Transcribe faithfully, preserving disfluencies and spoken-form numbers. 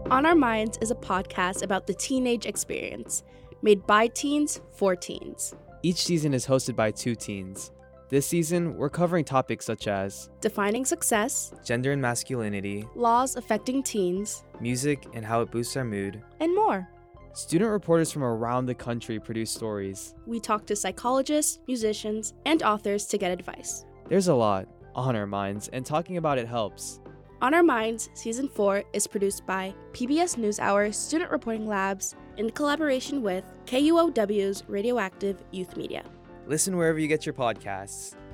On Our Minds is a podcast about the teenage experience, made by teens for teens. Each season is hosted by two teens. This season, we're covering topics such as Defining success, gender and masculinity, laws affecting teens, music and how it boosts our mood, and more. Student reporters from around the country produce stories. We talk to psychologists, musicians, and authors to get advice. There's a lot on our minds, and talking about it helps. On Our Minds Season four is produced by P B S NewsHour Student Reporting Labs in collaboration with K U O W's Radioactive Youth Media. Listen wherever you get your podcasts.